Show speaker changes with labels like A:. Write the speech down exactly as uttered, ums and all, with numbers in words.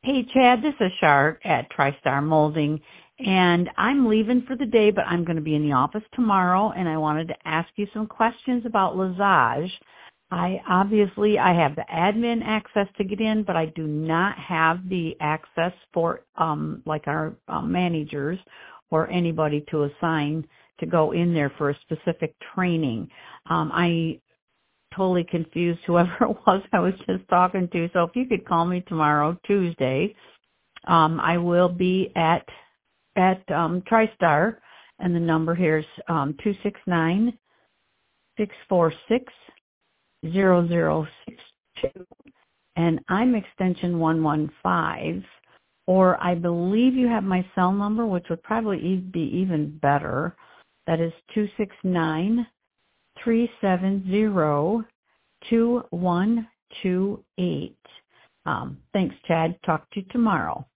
A: Hey, Chad, this is Shar at TriStar Molding, and I'm leaving for the day, but I'm going to be in the office tomorrow, and I wanted to ask you some questions about Lazage. I obviously, I have the admin access to get in, but I do not have the access for, um, like our um, managers or anybody to assign to go in there for a specific training. Um, I totally confused whoever it was I was just talking to. So if you could call me tomorrow, Tuesday, um, I will be at at um, TriStar, and the number here is um, two six nine, six four six, zero zero six two, and I'm extension one one five. Or I believe you have my cell number, which would probably e- be even better. That is two six nine, three seven zero, two one two eight. Um, thanks, Chad. Talk to you tomorrow.